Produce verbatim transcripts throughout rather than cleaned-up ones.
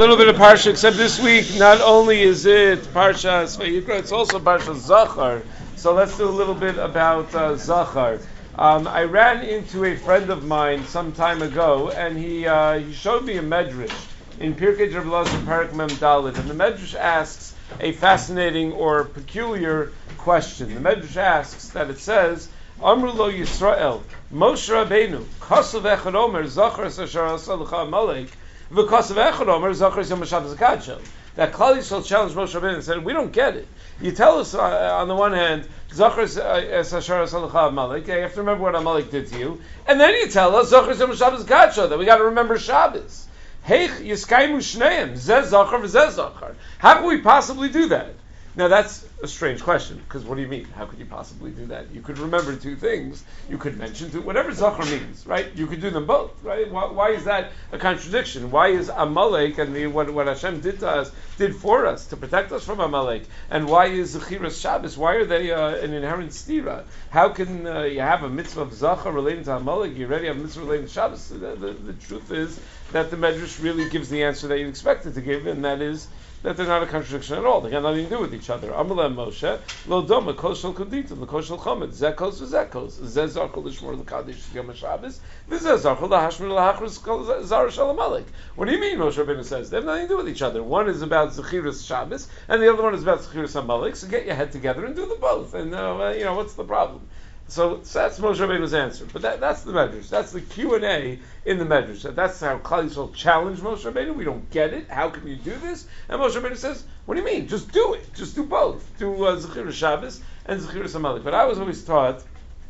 little bit of Parsha, except this week, not only is it Parsha Vayikra, it's also Parsha Zachar. So let's do a little bit about uh, Zachar. Um, I ran into a friend of mine some time ago, and he uh, he showed me a medrash in Pirkei Rav Elazar Parak Mem Daled, and the medrash asks a fascinating or peculiar question. The medrash asks that it says, Amru lo Yisrael, Moshe Rabbeinu, Kasav Echad Omer, Zachar Sashar Asalacha Amalek, V'Kasav Echad Omer, Zachar Yom Hashabbos Kadshel. That Klal Yisrael challenged Moshe Rabbeinu and said, we don't get it. You tell us uh, on the one hand, Zachar Sashar Asalacha Amalek, you have to remember what Amalek did to you, and then you tell us, Zachar Yom Hashabbos Kadshel, that we got to remember Shabbos. Hey, Yiskaimu Shneim, Zeh Zachar v'Zeh Zachar. How can we possibly do that? Now that's a strange question, because what do you mean? How could you possibly do that? You could remember two things. You could mention two, whatever Zachar means, right? You could do them both, right? Why, why is that a contradiction? Why is Amalek and the, what, what Hashem did to us, did for us, to protect us from Amalek? And why is Zechiras Shabbos? Why are they uh, an inherent stira? How can uh, you have a mitzvah of Zachar relating to Amalek? You already have a mitzvah relating to Shabbos. The, the, the truth is that the Medrash really gives the answer that you expected to give, and that is that they're not a contradiction at all. They got nothing to do with each other. Amalem Moshe, Lo Doma, Koshel Koditim, the Koshel Chomet, Zekos Zekos, Zezarkol Lishmor L'Kadesh Yom HaShabbos, V'Zezarkol L'Hashmir L'Hachris Zara Shalom Amalek. What do you mean, Moshe Rabbeinu says? They have nothing to do with each other. One is about Zechiras Shabbos, and the other one is about Zechiras Amalek, so get your head together and do them both. And, uh, you know, what's the problem? So, so that's Moshe Rabbeinu's answer. But that, that's the Medrash. That's the Q and A in the Medrash. That's how Klal Yisrael challenged Moshe Rabbeinu. We don't get it. How can you do this? And Moshe Rabbeinu says, what do you mean? Just do it. Just do both. Do uh, Zechiras Shabbos and Zechiras Amalek. But I was always taught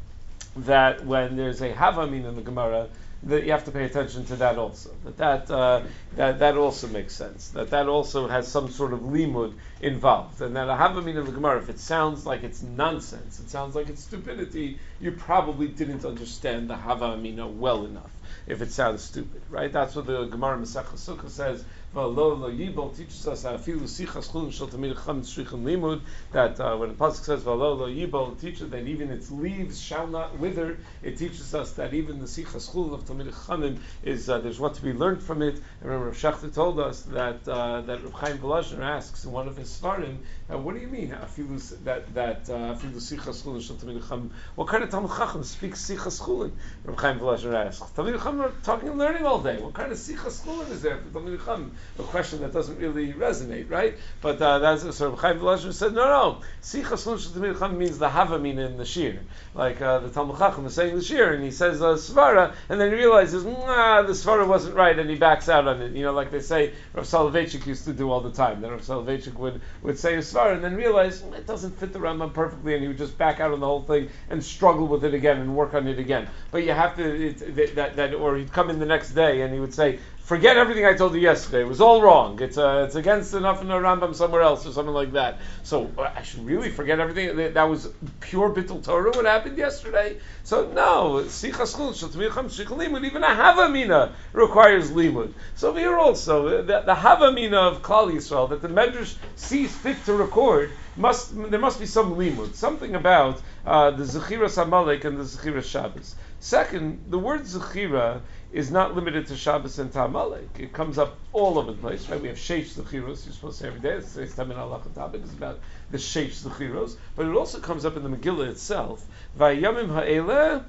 that when there's a Havamin in the Gemara, that you have to pay attention to that also. That that, uh, that that also makes sense. That that also has some sort of limud involved. And that a havamin of the Gemara, if it sounds like it's nonsense, it sounds like it's stupidity, you probably didn't understand the havamina well enough. If it sounds stupid, right? That's what the Gemara Masechah Sukkah says. V'lo lo yibol teaches us afilu sichas chulin shel tamid chacham tzrichim limud. That uh, when the pasuk says v'lo lo yibol, it teaches that even its leaves shall not wither. It teaches us that even the sichas chulin of tamid chachamim is uh, there's what to be learned from it. I remember Rav Shechter told us that uh, that Rav Chaim Volozhin asks in one of his svarim, uh, what do you mean afilu that that uh, afilu sichas chulin shel tamid chachamim? What kind of tamid chacham speaks sichas chulin? Rav Chaim Volozhin asks. Tamid chachamim are talking and learning all day. What kind of sichas chulin is there for tamid chachamim? A question that doesn't really resonate, right? But uh, that's sort of Chaim Volozhin said, no, no. Sichas chulin means the havamina in the shir, like uh, the Talmud Chacham is saying the shir, and he says uh, svara, and then he realizes, nah, the svara wasn't right, and he backs out on it. You know, like they say, Rav Soloveitchik used to do all the time. That Rav Soloveitchik would would say a svara, and then realize mm, it doesn't fit the Rambam perfectly, and he would just back out on the whole thing and struggle with it again and work on it again. But you have to it, that that, or he'd come in the next day and he would say, forget everything I told you yesterday. It was all wrong. It's uh, it's against enough in the Rambam somewhere else or something like that. So uh, I should really forget everything. That, that was pure bittul Torah what happened yesterday. So no, sichas chulin shel tamid chacham tzrichim limud, even a havamina requires limud. So here also the, the havamina of Klal Yisrael that the Medrash sees fit to record must there must be some limud, something about uh, the Zechiras Amalek and the Zechiras Shabbos. Second, the word Zechira is not limited to Shabbos and Amalek. It comes up all over the place, right? We have Sheish Zechiros, you're supposed to say every day. It's it's Tamin Halacha Tabik, it's about the Sheish Zechiros. But it also comes up in the Megillah itself. Vayamim ha'eleh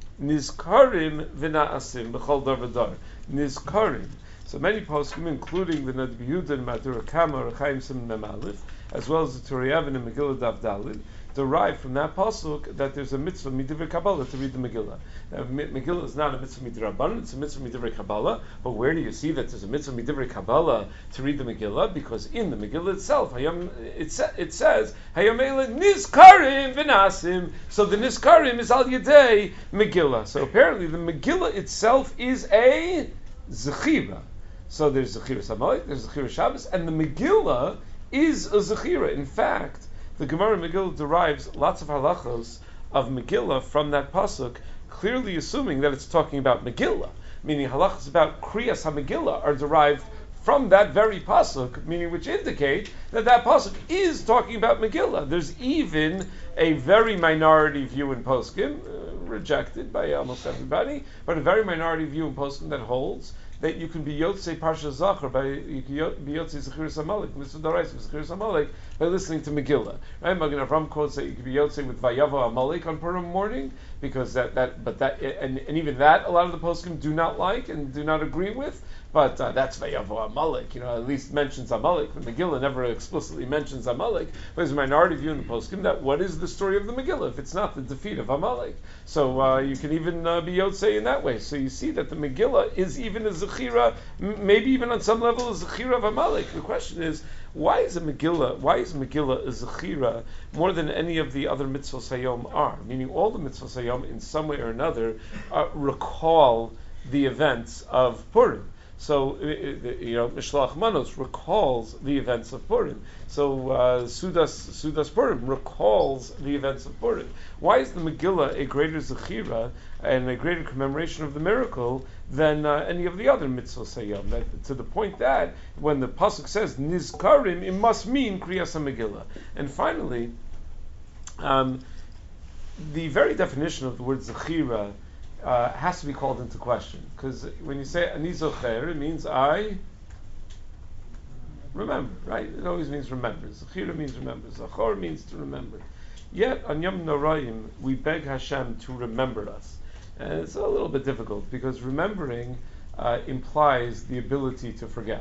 nizkarim v'na'asim b'chol dar v'dar. Nizkarim. So many poskim, including the Nadi Yehuda and Madura Kama, Rechaim Sim Mem Aleph, as well as the Torah Yavin and Megillah Dav Dalid, derive from that pasuk that there's a mitzvah midivrei Kabbalah to read the Megillah. Now, Megillah is not a mitzvah midrabanan; it's a mitzvah midivrei Kabbalah. But where do you see that there's a mitzvah midivrei Kabbalah to read the Megillah? Because in the Megillah itself, hayam, it, sa- it says hayamela nizkarim v'nasim. So the nizkarim is al yedei Megillah. So apparently the Megillah itself is a zechira. So there's Zechiras Amalek, there's Zechiras Shabbos, and the Megillah is a Zechira. In fact, the Gemara Megillah derives lots of halachos of Megillah from that pasuk, clearly assuming that it's talking about Megillah, meaning halachos about Kriyas HaMegillah are derived from that very pasuk, meaning which indicate that that pasuk is talking about Megillah. There's even a very minority view in poskim, uh, rejected by almost everybody, but a very minority view in poskim that holds that you can be Yotzei Parsha Zachar by you can be Yotzei Zechiras Amalek, Mitzvah Daraisa Zechiras Amalek by listening to Megillah. Right? Magen Avram quotes that you can be Yotzei with Vayavo Amalek on Purim morning because that, that but that and, and even that a lot of the poskim do not like and do not agree with. But uh, that's Vayavo Amalek, you know, at least mentions Amalek. The Megillah never explicitly mentions Amalek. But there's a minority view in the poskim that what is the story of the Megillah if it's not the defeat of Amalek? So uh, you can even uh, be Yotzei in that way. So you see that the Megillah is even a Zechira, m- maybe even on some level a Zechira of Amalek. The question is, why is a Megillah, why is Megillah a Zechira more than any of the other mitzvos hayom are? Meaning all the mitzvos hayom in some way or another uh, recall the events of Purim. So, you know, Mishlach Manos recalls the events of Purim. So, uh, Sudas Sudas Purim recalls the events of Purim. Why is the Megillah a greater Zechira and a greater commemoration of the miracle than uh, any of the other mitzvot sayom? That, to the point that when the pasuk says Nizkarim, it must mean Kriyas HaMegillah. And finally, um, the very definition of the word Zechira Uh, has to be called into question, because when you say ani zocher, it means I remember, right? It always means remember. Zechira means remember. Zachor means to remember. Yet on Yom Noraim, we beg Hashem to remember us, and it's a little bit difficult because remembering uh, implies the ability to forget,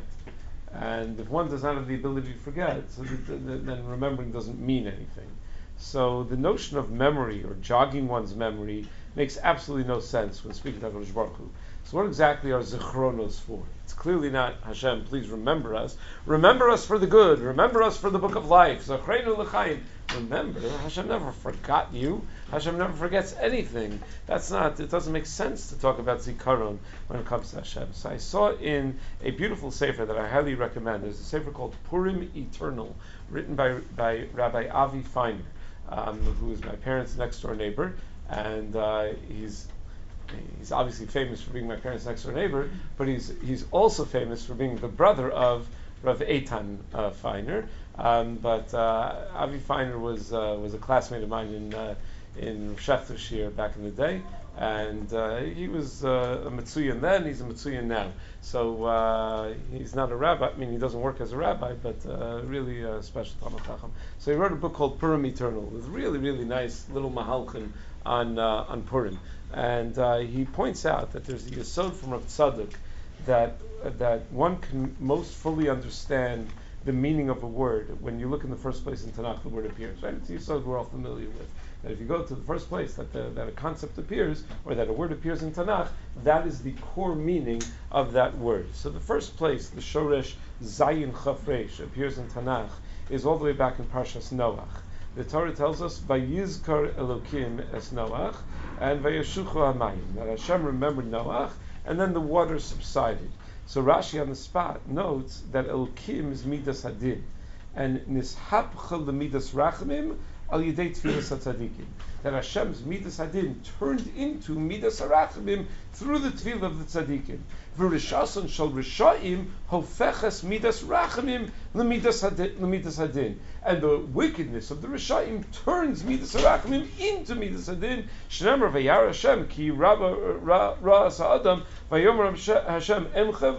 and if one does not have the ability to forget, so th- th- then remembering doesn't mean anything. So the notion of memory or jogging one's memory makes absolutely no sense when speaking to HaKadosh Baruch Hu. So what exactly are zichronos for? It's clearly not, Hashem, please remember us. Remember us for the good. Remember us for the book of life. Zachrenu l'chaim. Remember, Hashem never forgot you. Hashem never forgets anything. That's not, it doesn't make sense to talk about zikaron when it comes to Hashem. So I saw in a beautiful sefer that I highly recommend. There's a sefer called Purim Eternal, written by, by Rabbi Avi Feiner, um, who is my parents' next door neighbor. And uh, he's he's obviously famous for being my parents' next door neighbor, but he's he's also famous for being the brother of Rav Eitan uh, Feiner. Um, but uh, Avi Feiner was uh, was a classmate of mine in uh, in Shefter Shir back in the day, and uh, he was uh, a Mitzuyan then. He's a Mitzuyan now. So uh, he's not a rabbi. I mean, he doesn't work as a rabbi, but uh, really a special Talmud Chacham. So he wrote a book called Purim Eternal. It was really really nice little mahalchim on uh, on Purim, and uh, he points out that there's a yesod from Rav Tzadok that uh, that one can most fully understand the meaning of a word when you look in the first place in Tanakh the word appears. Right, it's a yesod we're all familiar with. That if you go to the first place that the, that a concept appears or that a word appears in Tanakh, that is the core meaning of that word. So the first place the shoresh Zayin Chaf Reish appears in Tanakh is all the way back in Parshas Noach. The Torah tells us, "Vayizkar Elokim es Noach," and "Vayashuchu hamayim," that Hashem remembered Noach, and then the water subsided. So Rashi on the spot notes that Elokim is midas hadin, and nishapcha lemidas rachamim al yidei tfilas hatzadikim. That Hashem's midas hadin turned into midas harachamim through the tefillah of the tzadikim. V'rishason shal rishaim hofeches midas rachamim lemidas hadin. And the wickedness of the rishaim turns midas harachamim into midas hadin. Shneimar vayar Hashem ki rabba ra'as ha'adam vayomer Hashem emcha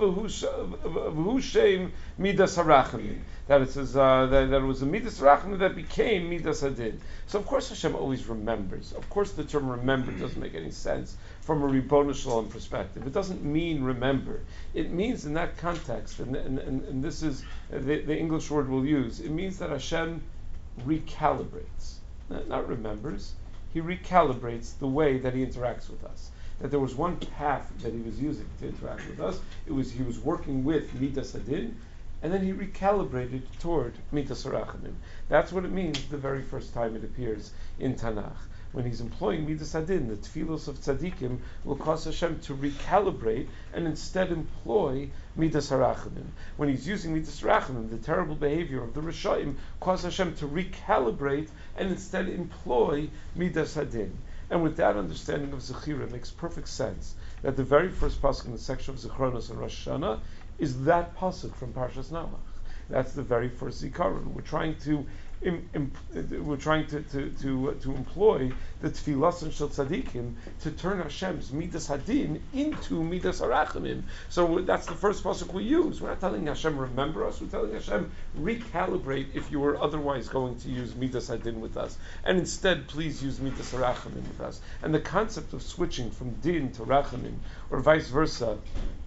v'hu shem midas harachamim. That it says uh, that, that it was a midas harachamim that became midas hadin. So of course Hashem always remembers. Of course the term remember doesn't make any sense from a Ribono Shalom perspective. It doesn't mean remember. It means in that context, and, and, and, and this is the, the English word we'll use, it means that Hashem recalibrates. Not remembers. He recalibrates the way that he interacts with us. That there was one path that he was using to interact with us. It was he was working with Midas Hadin, and then he recalibrated toward Midas Harachamim. That's what it means the very first time it appears in Tanakh. When he's employing Midas Hadin, the Tfilos of Tzadikim will cause Hashem to recalibrate and instead employ Midas Harachamim. When he's using Midas Harachamim, the terrible behavior of the Rishaim, cause Hashem to recalibrate and instead employ Midas Hadin. And with that understanding of Zechira, it makes perfect sense that the very first pasuk in the section of Zichronos and Rosh Hashanah is that pasuk from Parshas Noach. That's the very first zikaron. We're trying to Im, im, we're trying to to to, uh, to employ the tefillas and shel tzaddikim to turn Hashem's midas hadin into midas harachamim. So that's the first pasuk we use. We're not telling Hashem remember us. We're telling Hashem recalibrate if you were otherwise going to use midas hadin with us, and instead please use midas harachamim with us. And the concept of switching from din to rachamim or vice versa.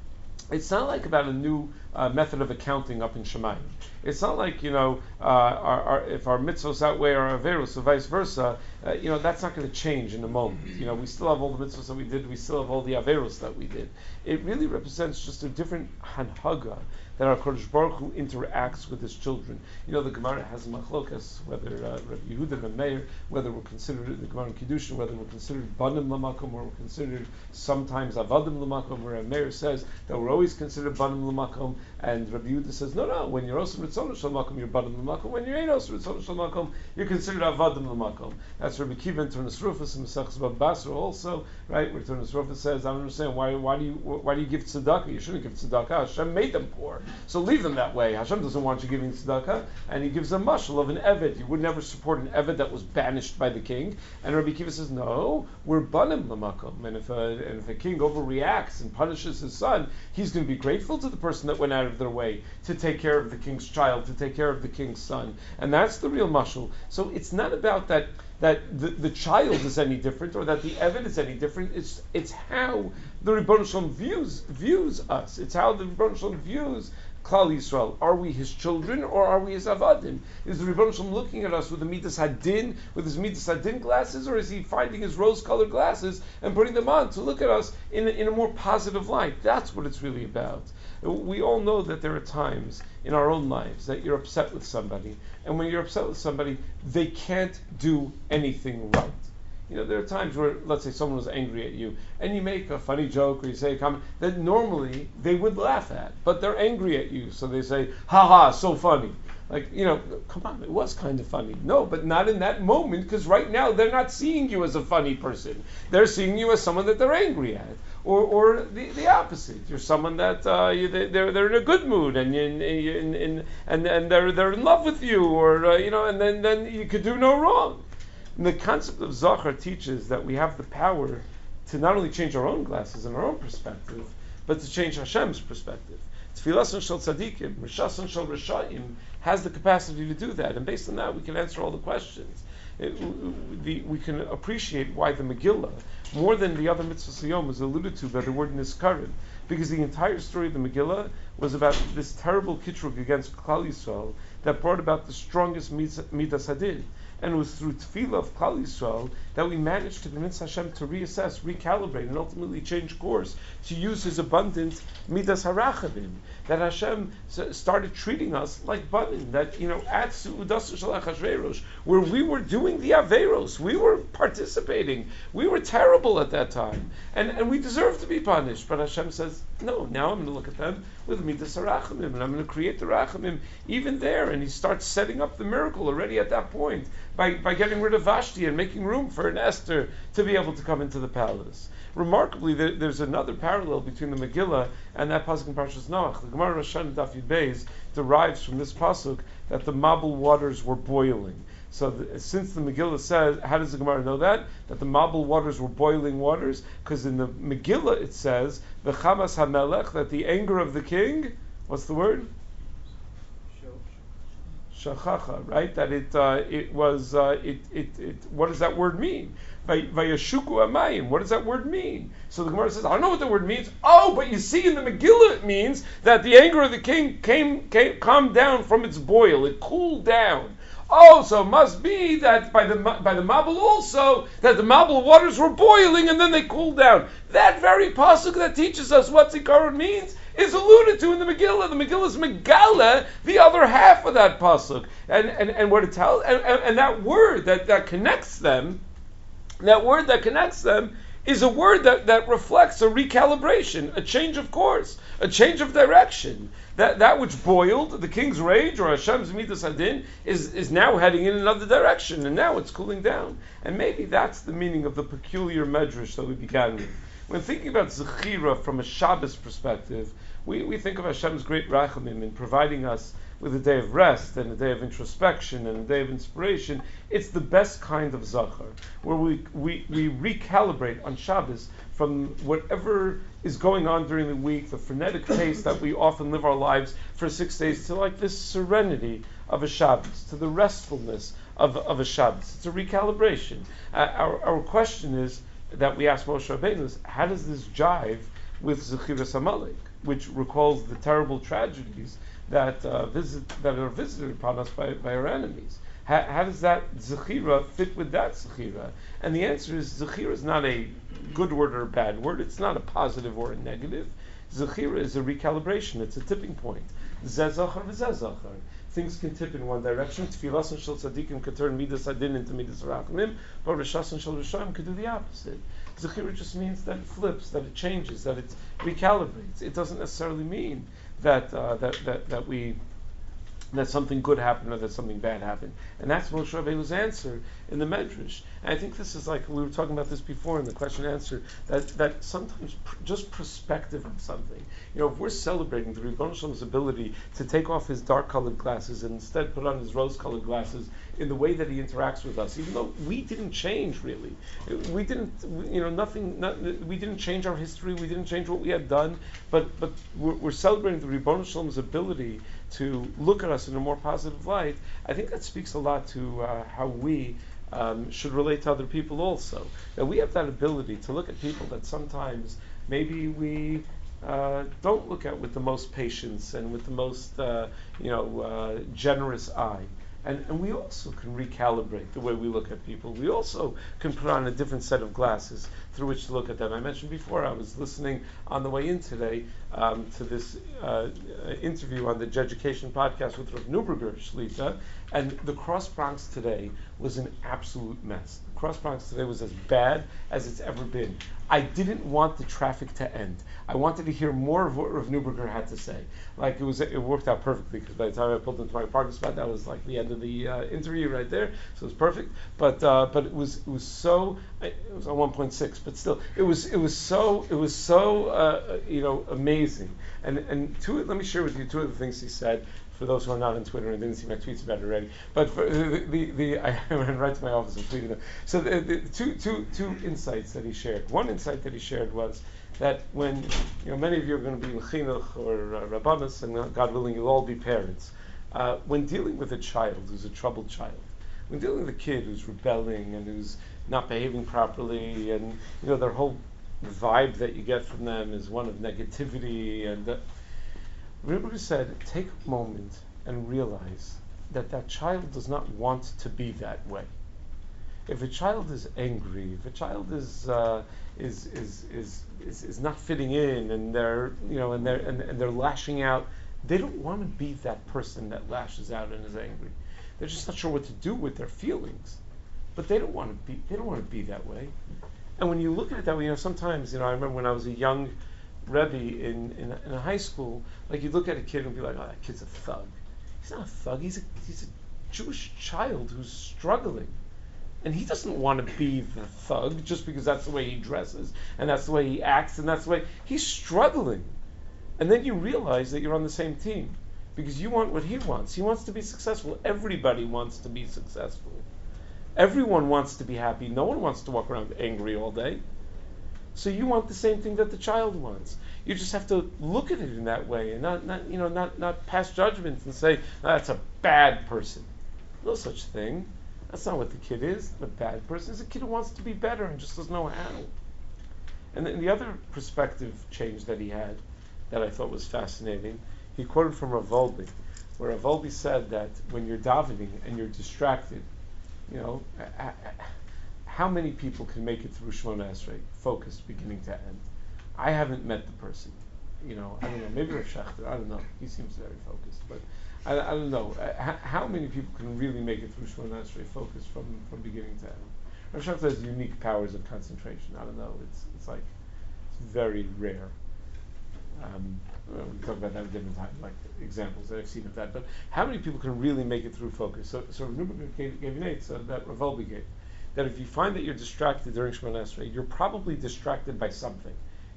It's not like about a new uh, method of accounting up in Shemayim. It's not like, you know, uh, our, our, if our mitzvos outweigh our averus, or vice versa, uh, you know, that's not going to change in a moment. You know, we still have all the mitzvos that we did, we still have all the averus that we did. It really represents just a different hanhaga that our Kodesh Baruch Hu interacts with his children. You know, the Gemara has machlokas, whether uh, Rabbi Yehuda and Meir, whether we're considered, the Gemara in Kiddushin, whether we're considered banim lamakom, or we're considered sometimes avadim lamakom, where Meir says that we're always considered banim lamakom, and Rabbi Yehuda says, no, no, when you're also ritzon shel makom, you're banim lamakom, when you ain't also ritzon shel makom, you're considered avadim lamakom. That's Rabbi Kiva and Turnus Rufus and Mesechus Bab Basra also, right, where Turnus Rufus says, I don't understand, why, why do you why do you give tzedakah? You shouldn't give tzedakah. Hashem made them poor. So leave them that way. Hashem doesn't want you giving tzedakah, and he gives a mashal of an eved. You would never support an eved that was banished by the king. And Rabbi Kiva says, no, we're banim lamakom. And if a, and if a king overreacts and punishes his son, he's going to be grateful to the person that went out of their way to take care of the king's child, to take care of the king's son. And that's the real mashal. So it's not about that that the, the child is any different or that the eved is any different. It's it's how the Rebbeinu Shalom views views us. It's how the Rebbeinu Shalom views Klal Yisrael. Are we his children or are we his avadim? Is the Rebbeinu Shalom looking at us with the midas hadin, with his midas hadin glasses, or is he finding his rose-colored glasses and putting them on to look at us in a, in a more positive light? That's what it's really about. We all know that there are times in our own lives that you're upset with somebody, and when you're upset with somebody, they can't do anything right. You know, there are times where, let's say, someone was angry at you, and you make a funny joke or you say a comment that normally they would laugh at, but they're angry at you, so they say, "Ha ha, so funny." Like, you know, come on, it was kind of funny. No, but not in that moment, because right now they're not seeing you as a funny person. They're seeing you as someone that they're angry at. Or, or the, the opposite. You're someone that uh, you, they're they're in a good mood, and you, in, in, and and they're they're in love with you, or uh, you know, and then, then you could do no wrong. And the concept of Zachar teaches that we have the power to not only change our own glasses and our own perspective, but to change Hashem's perspective. Tfilas shel tzadikim, rishas shel rishayim has the capacity to do that, and based on that, we can answer all the questions. It, the, we can appreciate why the Megillah, more than the other mitzvahs yom, is alluded to by the word niskarin, because the entire story of the Megillah was about this terrible kitrug against Klal Yisrael that brought about the strongest midas hadin. And it was through tefillah of Klal Yisrael that we managed to convince Hashem to reassess, recalibrate, and ultimately change course to use His abundant midas harachamim. That Hashem started treating us like banim. That, you know, at Su'udas Shel Achashverosh, where we were doing the averos, we were participating, we were terrible at that time, and and we deserve to be punished. But Hashem says, no. Now I'm going to look at them with midas harachamim, and I'm going to create the rachamim even there. And He starts setting up the miracle already at that point. By, by getting rid of Vashti and making room for an Esther to be able to come into the palace. Remarkably, there, there's another parallel between the Megillah and that pasuk in Parshas Noach. The Gemara Rosh Hashanah Daf Yud Beis derives from this pasuk that the Mabul waters were boiling. So the, since the Megillah says, how does the Gemara know that? That the Mabul waters were boiling waters? Because in the Megillah it says, the Chamas HaMelech, that the anger of the king, what's the word? Shachacha, right? That it uh, it was uh, it, it it what does that word mean? Vayashuku amayim. What does that word mean? So the Gemara says, I don't know what the word means. Oh, but you see, in the Megillah it means that the anger of the king came, came calmed down from its boil. It cooled down. Oh, so it must be that by the by the Mabul also that the Mabul waters were boiling and then they cooled down. That very pasuk that teaches us what zikaron means is alluded to in the Megillah. The Megillah is Megala, the other half of that pasuk, and and, and what it tells, and, and, and that word that, that connects them, that word that connects them is a word that, that reflects a recalibration, a change of course, a change of direction. That that which boiled, the king's rage or Hashem's midas hadin, is is now heading in another direction, and now it's cooling down. And maybe that's the meaning of the peculiar medrash that we began with. When thinking about Zechira from a Shabbos perspective, We, we think of Hashem's great rachamim in providing us with a day of rest and a day of introspection and a day of inspiration. It's the best kind of zachar, where we, we, we recalibrate on Shabbos from whatever is going on during the week, the frenetic pace that we often live our lives for six days, to like this serenity of a Shabbos, to the restfulness of, of a Shabbos. It's a recalibration. Uh, our, our question is, that we ask Moshe Rabbeinu, is how does this jive with Zechiras Amalek, which recalls the terrible tragedies that uh, visit that are visited upon us by, by our enemies? How, how does that Zechira fit with that Zechira? And the answer is Zechira is not a good word or a bad word. It's not a positive or a negative. Zechira is a recalibration. It's a tipping point. Zezachar v'zezachar. Things can tip in one direction. Tfilas and shel tzadikim can turn midas adin into midas rachamim, but rishas and shel rishayim could do the opposite. Zechira just means that it flips, that it changes, that it recalibrates. It doesn't necessarily mean that uh, that, that that we that something good happened or that something bad happened. And that's Moshe Rabbeinu's answer in the Medrash. And I think this is like, we were talking about this before in the question and answer, that, that sometimes pr- just perspective of something. You know, if we're celebrating the Ribbon Shalom's ability to take off his dark-colored glasses and instead put on his rose-colored glasses in the way that he interacts with us, even though we didn't change really. We didn't, you know, nothing, not, we didn't change our history, we didn't change what we had done, but, but we're, we're celebrating the Ribbon Shalom's ability to look at us in a more positive light. I think that speaks a lot to uh, how we um, should relate to other people also. That we have that ability to look at people that sometimes maybe we uh, don't look at with the most patience and with the most uh, you know uh, generous eye. And, and we also can recalibrate the way we look at people. We also can put on a different set of glasses through which to look at them. I mentioned before, I was listening on the way in today um, to this uh, interview on the Jeducation podcast with Rav Neuberger Shlita, and the Cross Bronx today was an absolute mess. The Cross Bronx today was as bad as it's ever been. I didn't want the traffic to end. I wanted to hear more of what Rav Neuberger had to say. Like it was, it worked out perfectly because by the time I pulled into my parking spot, that was like the end of the uh, interview right there. So it was perfect. But uh, but it was it was so it was on one point six, but still it was it was so it was so uh, you know amazing. And and two let me share with you two of the things he said. For those who are not on Twitter and didn't see my tweets about it already, but for the, the, the I went right to my office and tweeted them. So the, the two, two, two insights that he shared. One insight that he shared was that when, you know, many of you are going to be Mechinuch or uh, Rabbanos, and God willing, you'll all be parents. Uh, when dealing with a child who's a troubled child, when dealing with a kid who's rebelling and who's not behaving properly, and you know their whole vibe that you get from them is one of negativity and. Uh, Rebbe said, take a moment and realize that that child does not want to be that way. If a child is angry, if a child is uh, is, is, is is is not fitting in, and they're you know and they're and, and they're lashing out, they don't want to be that person that lashes out and is angry. They're just not sure what to do with their feelings, but they don't want to be they don't want to be that way. And when you look at it that way, you know sometimes you know I remember when I was a young Rebbe in, in, a, in a high school, like you'd look at a kid and be like, oh, that kid's a thug. He's not a thug, he's a, he's a Jewish child who's struggling. And he doesn't want to be the thug just because that's the way he dresses, and that's the way he acts, and that's the way, he's struggling. And then you realize that you're on the same team, because you want what he wants. He wants to be successful. Everybody wants to be successful. Everyone wants to be happy. No one wants to walk around angry all day. So you want the same thing that the child wants. You just have to look at it in that way and not, not you know, not, not pass judgments and say, oh, that's a bad person. No such thing. That's not what the kid is. A bad person is a kid who wants to be better and just doesn't know how. And then the other perspective change that he had that I thought was fascinating, he quoted from Rav Wolbe, where Rav Wolbe said that when you're davening and you're distracted, you know, how many people can make it through Shemona Esrei, focused beginning to end? I haven't met the person. You know, I don't know, maybe Rav Schachter, I don't know. He seems very focused, but I, I don't know. Uh, how many people can really make it through Shemona Esrei focused from, from beginning to end? Rav Schachter has unique powers of concentration. I don't know, it's it's like, it's very rare. Um, well, we can talk about that at different times, like examples that I've seen of that. But how many people can really make it through focus? So, so Neuberger gave, gave an eight, so that Rav Wolbe gave. That if you find that you're distracted during Shemona Esrei, you're probably distracted by something.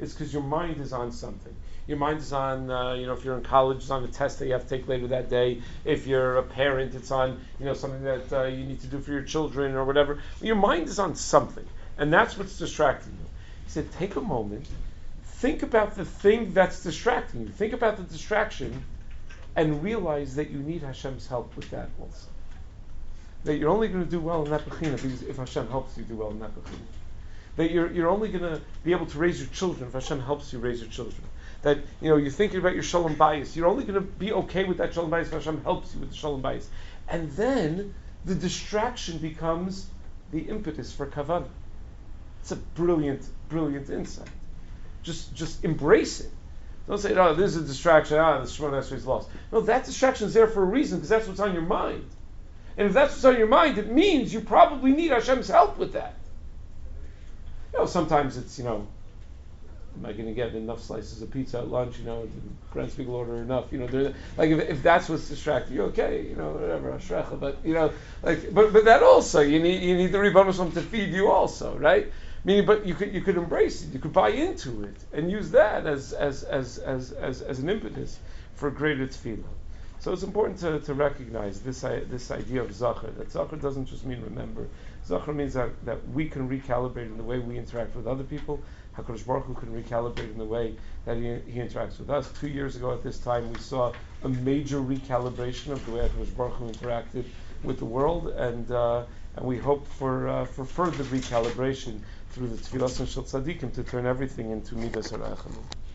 is because your mind is on something. Your mind is on, uh, you know, if you're in college, it's on a test that you have to take later that day. If you're a parent, it's on, you know, something that uh, you need to do for your children or whatever. Your mind is on something, and that's what's distracting you. He said, take a moment, think about the thing that's distracting you. Think about the distraction, and realize that you need Hashem's help with that also. That you're only going to do well in that bechina if Hashem helps you do well in that bechina. That you're you're only going to be able to raise your children if Hashem helps you raise your children. That, you know, you're thinking about your shalom bayis. You're only going to be okay with that shalom bayis if Hashem helps you with the shalom bayis. And then the distraction becomes the impetus for kavanah. It's a brilliant, brilliant insight. Just just embrace it. Don't say, oh, this is a distraction. Ah, the Shemona Esrei is lost. No, that distraction is there for a reason, because that's what's on your mind. And if that's what's on your mind, it means you probably need Hashem's help with that. You know, sometimes it's, you know, am I going to get enough slices of pizza at lunch? You know, did Grand Spiegel order enough? You know, like if, if that's what's distracting you, okay, you know, whatever, ashrecha. But you know, like, but but that also, you need you need the Ribono Shel Olam to feed you also, right? Meaning, but you could you could embrace it, you could buy into it, and use that as as as as as, as an impetus for greater tefillah. So it's important to, to recognize this this idea of zachar. That zachar doesn't just mean remember. Zachar means that, that we can recalibrate in the way we interact with other people. HaKadosh Baruch Hu can recalibrate in the way that he, he interacts with us. Two years ago at this time, we saw a major recalibration of the way HaKadosh Baruch Hu interacted with the world, and uh, and we hope for uh, for further recalibration through the Tfilas Shel Tzadikim to turn everything into Midas HaRachamim.